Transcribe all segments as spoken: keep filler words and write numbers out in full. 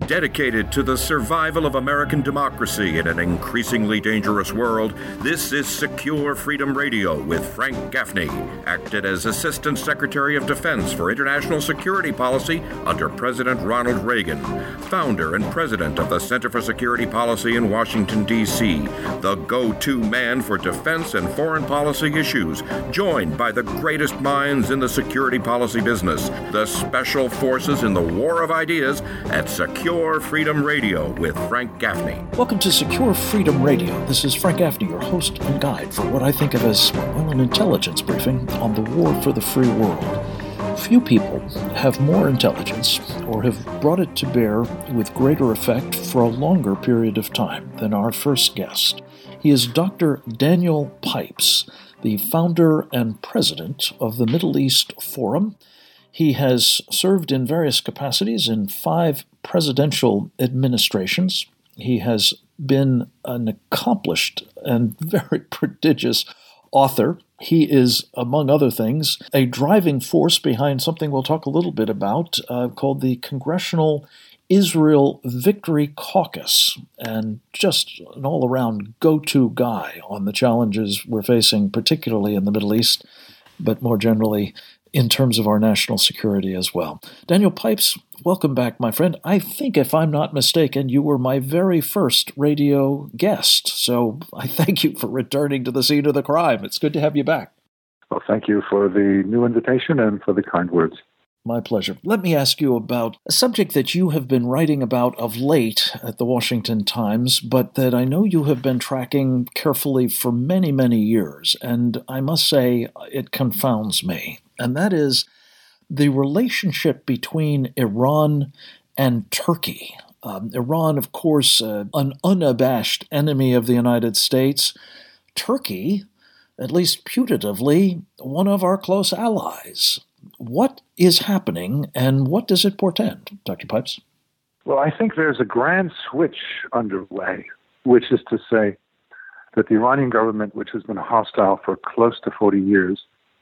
Dedicated to the survival of American democracy in an increasingly dangerous world, this is Secure Freedom Radio with Frank Gaffney, acted as Assistant Secretary of Defense for International Security Policy under President Ronald Reagan, founder and president of the Center for Security Policy in Washington, D C, the go-to man for defense and foreign policy issues, joined by the greatest minds in the security policy business, the special forces in the war of ideas at Secure Freedom Radio with Frank Gaffney. Welcome to Secure Freedom Radio. This is Frank Gaffney, your host and guide for what I think of as, well, an intelligence briefing on the war for the free world. Few people have more intelligence or have brought it to bear with greater effect for a longer period of time than our first guest. He is Doctor Daniel Pipes, the founder and president of the Middle East Forum. He has served in various capacities in five presidential administrations. He has been an accomplished and very prodigious author. He is, among other things, a driving force behind something we'll talk a little bit about uh, called the Congressional Israel Victory Caucus, and just an all-around go-to guy on the challenges we're facing, particularly in the Middle East, but more generally in terms of our national security as well. Daniel Pipes, welcome back, my friend. I think, if I'm not mistaken, you were my very first radio guest, so I thank you for returning to the scene of the crime. It's good to have you back. Well, thank you for the new invitation and for the kind words. My pleasure. Let me ask you about a subject that you have been writing about of late at the Washington Times, but that I know you have been tracking carefully for many, many years, and I must say it confounds me. And that is the relationship between Iran and Turkey. Um, Iran, of course, uh, an unabashed enemy of the United States. Turkey, at least putatively, one of our close allies. What is happening, and what does it portend, Doctor Pipes? Well, I think there's a grand switch underway, which is to say that the Iranian government, which has been hostile for close to forty years,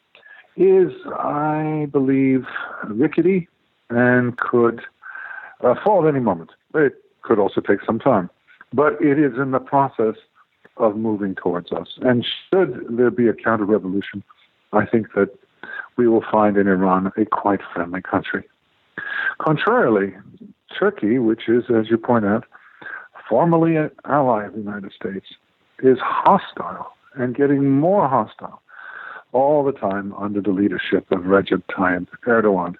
is, I believe, rickety and could uh, fall at any moment. It could also take some time. But it is in the process of moving towards us. And should there be a counter-revolution, I think that we will find in Iran a quite friendly country. Contrarily, Turkey, which is, as you point out, formerly an ally of the United States, is hostile and getting more hostile all the time under the leadership of Recep Tayyip Erdogan.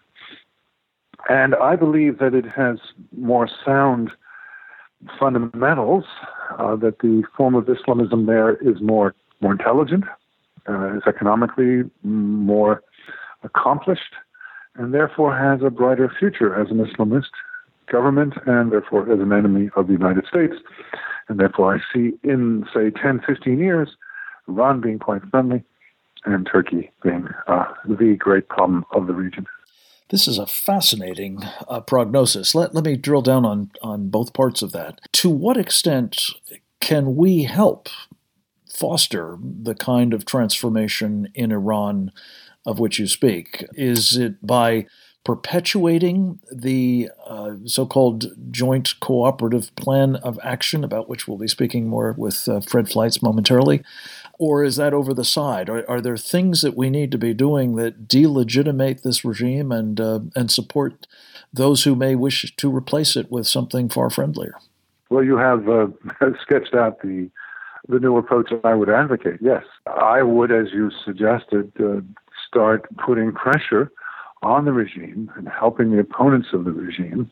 And I believe that it has more sound fundamentals, uh, that the form of Islamism there is more, more intelligent, uh, is economically more accomplished, and therefore has a brighter future as an Islamist government and therefore as an enemy of the United States. And therefore I see in, say, ten, fifteen years, Iran being quite friendly and Turkey being uh, the great problem of the region. This is a fascinating uh, prognosis. Let, let me drill down on, on both parts of that. To what extent can we help foster the kind of transformation in Iran of which you speak? Is it by perpetuating the uh, so-called joint cooperative plan of action, about which we'll be speaking more with uh, Fred Fleitz momentarily? Or is that over the side? Are, are there things that we need to be doing that delegitimate this regime and uh, and support those who may wish to replace it with something far friendlier? Well, you have uh, sketched out the the new approach that I would advocate. Yes, I would, as you suggested, uh, start putting pressure on the regime and helping the opponents of the regime.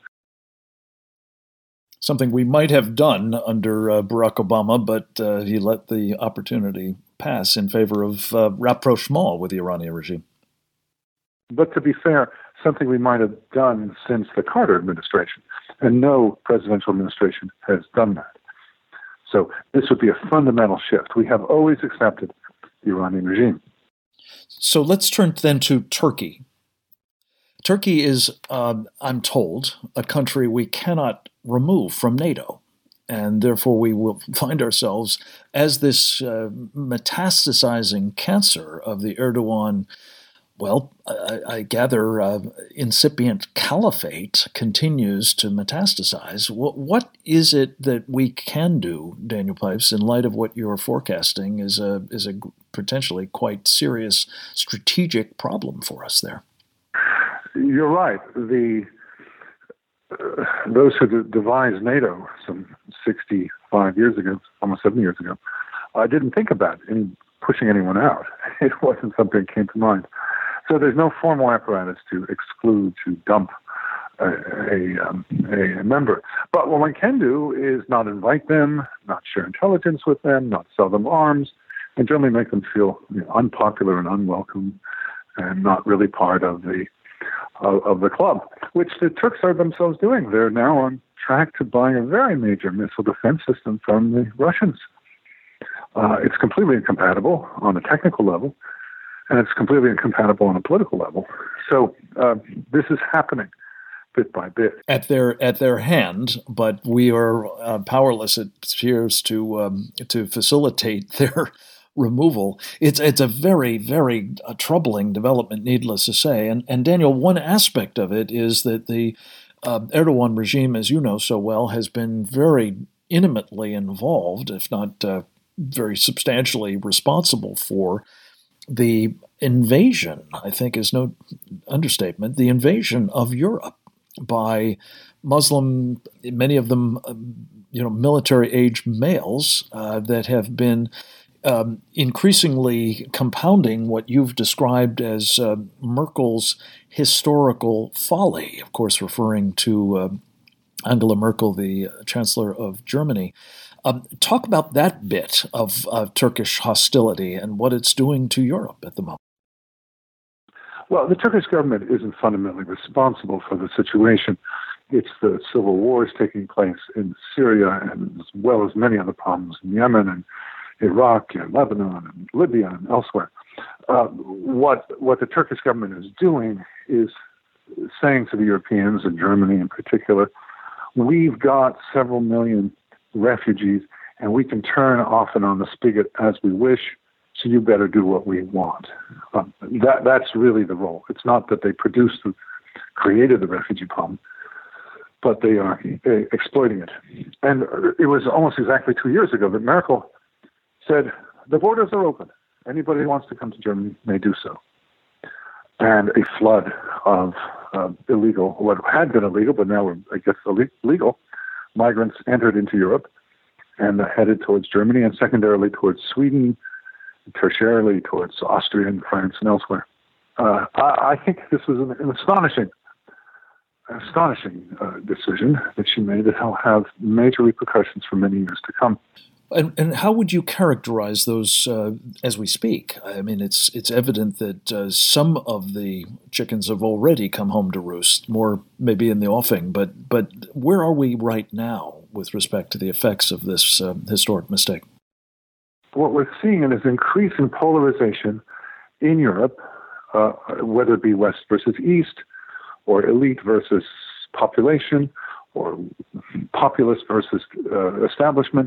Something we might have done under uh, Barack Obama, but uh, he let the opportunity pass in favor of uh, rapprochement with the Iranian regime. But to be fair, something we might have done since the Carter administration, and no presidential administration has done that. So this would be a fundamental shift. We have always accepted the Iranian regime. So let's turn then to Turkey. Turkey is, uh, I'm told, a country we cannot remove from NATO, and therefore we will find ourselves as this uh, metastasizing cancer of the Erdogan well, I, I gather uh, incipient caliphate continues to metastasize. What, what is it that we can do, Daniel Pipes, in light of what you're forecasting is a is a potentially quite serious strategic problem for us there? You're right. The uh, those who de- devised NATO some sixty-five years ago, almost seventy years ago, uh, didn't think about any, pushing anyone out. It wasn't something that came to mind. So there's no formal apparatus to exclude, to dump a, a, um, a member. But what one can do is not invite them, not share intelligence with them, not sell them arms, and generally make them feel you know, unpopular and unwelcome and not really part of the of, of the club, which the Turks are themselves doing. They're now on track to buying a very major missile defense system from the Russians. Uh, it's completely incompatible on a technical level, and it's completely incompatible on a political level. So uh, this is happening bit by bit. At their at their hand, but we are uh, powerless, it appears, to um, to facilitate their removal. It's it's a very, very uh, troubling development, needless to say. And, and Daniel, one aspect of it is that the uh, Erdogan regime, as you know so well, has been very intimately involved, if not uh, very substantially responsible for the invasion, I think is no understatement, the invasion of Europe by Muslim, many of them, you know, military-age males uh, that have been um, increasingly compounding what you've described as uh, Merkel's historical folly, of course, referring to uh, Angela Merkel, the Chancellor of Germany. Um, talk about that bit of uh, Turkish hostility and what it's doing to Europe at the moment. Well, the Turkish government isn't fundamentally responsible for the situation. It's the civil wars taking place in Syria, and as well as many other problems in Yemen and Iraq and Lebanon and Libya and elsewhere. Uh, what what the Turkish government is doing is saying to the Europeans, and Germany in particular, we've got several million refugees, and we can turn off and on the spigot as we wish, so you better do what we want. Um, that That's really the role. It's not that they produced, the, created the refugee problem, but they are uh, exploiting it. And it was almost exactly two years ago that Merkel said, the borders are open. Anybody who wants to come to Germany may do so. And a flood of uh, illegal, what had been illegal, but now I guess illegal, migrants entered into Europe and headed towards Germany and secondarily towards Sweden, tertiarily towards Austria and France and elsewhere. Uh, I, I think this was an, an astonishing, astonishing uh, decision that she made that will have major repercussions for many years to come. And, and how would you characterize those uh, as we speak? I mean, it's it's evident that uh, some of the chickens have already come home to roost, more maybe in the offing, but but where are we right now with respect to the effects of this uh, historic mistake? What we're seeing is increasing polarization in Europe, uh, whether it be West versus East, or elite versus population, or populist versus uh, establishment.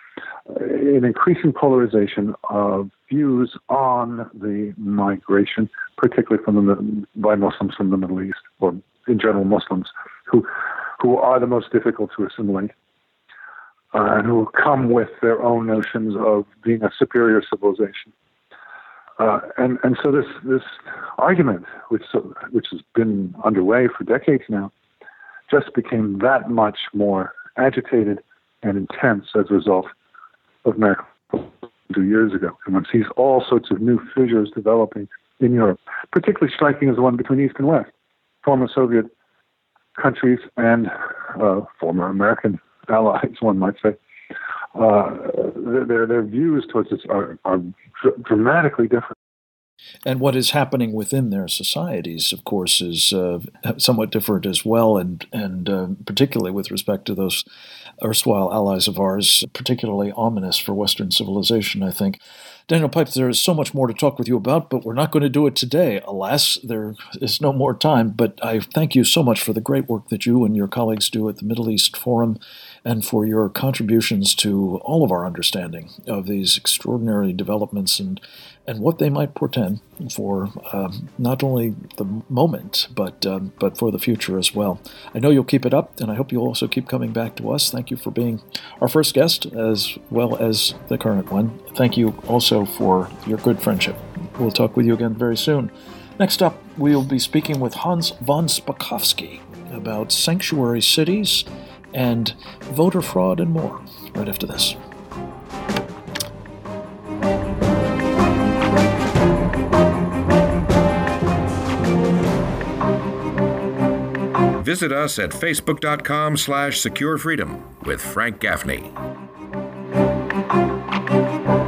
An increasing polarization of views on the migration, particularly from the by Muslims from the Middle East, or in general Muslims, who who are the most difficult to assimilate, uh, and who come with their own notions of being a superior civilization. Uh, and and so this this argument, which which has been underway for decades now, just became that much more agitated and intense as a result of Merkel two years ago. And one sees all sorts of new fissures developing in Europe, particularly striking as the one between East and West, former Soviet countries and uh, former American allies, one might say. Uh, their, their views towards this are, are dr- dramatically different. And what is happening within their societies, of course, is uh, somewhat different as well, and and uh, particularly with respect to those erstwhile allies of ours, particularly ominous for Western civilization, I think. Daniel Pipes, there is so much more to talk with you about, but we're not going to do it today. Alas, there is no more time, but I thank you so much for the great work that you and your colleagues do at the Middle East Forum and for your contributions to all of our understanding of these extraordinary developments and, and what they might portend. again for um, not only the moment, but um, but for the future as well. I know you'll keep it up, and I hope you'll also keep coming back to us. Thank you for being our first guest as well as the current one. Thank you also for your good friendship. We'll talk with you again very soon. Next up, we'll be speaking with Hans von Spakovsky about sanctuary cities and voter fraud and more right after this. Visit us at facebook.com slash secure freedom with Frank Gaffney.